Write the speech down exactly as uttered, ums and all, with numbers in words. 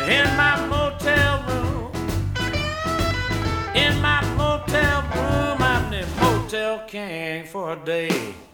in my motel room. In my motel room, I'm the motel king for a day.